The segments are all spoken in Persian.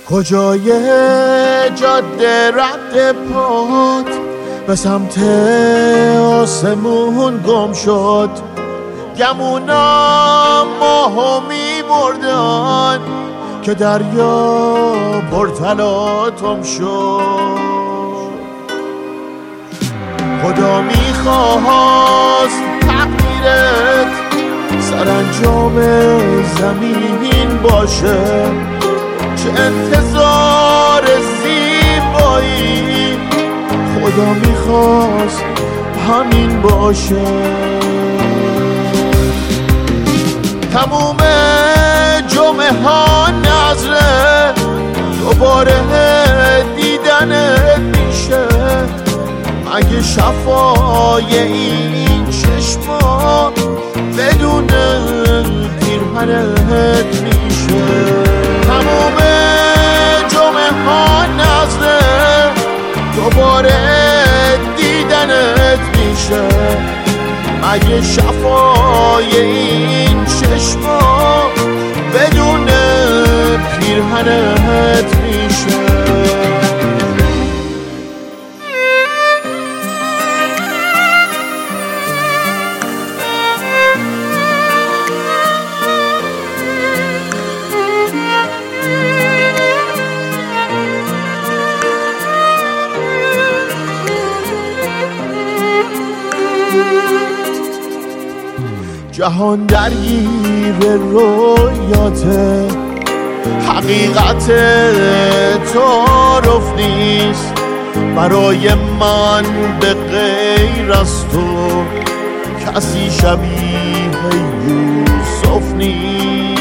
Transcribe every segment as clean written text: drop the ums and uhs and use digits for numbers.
کجای جاده رد پات به سمت آسمون گم شد، گمونم ماهو میبردن که دریا پرتلاطم شد. خدا میخواست تقدیرت سرانجام زمین باشه، چه انتظار زیبایی، خدا میخواست همین باشه. تموم جمعه ها نظره دوباره دیدنت میشه، مگه شفای این چشما بدون پیرهنت میشه. تموم جمعه ها نظره دوباره دیدنت میشه، مگه شفای این چشما بدون پیرهنت میشه. جهان درگیر رویاته، حقیقت تعارف نیست، برای من به غیر از تو کسی شبیه یوسف نیست.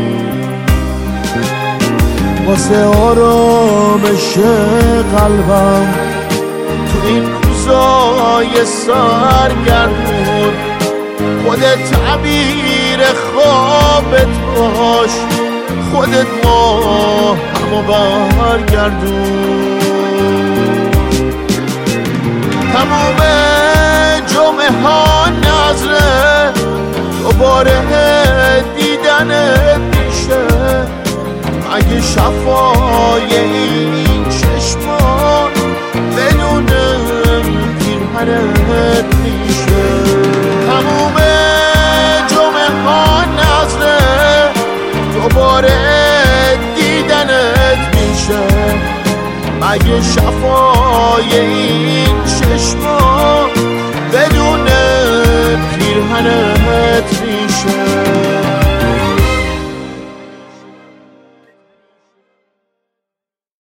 واسه آرامش قلبم تو این روزای سرگردون خودت تعبیر خوابت باش، خودت ماهمو برگردون. تمام جمعه ها نظره دوباره دیدنت میشه، مگه شفای این چشما بدون پیرهنت میشه. تموم جمعه ها نظره دوباره دیدنت میشه، مگه شفای این چشما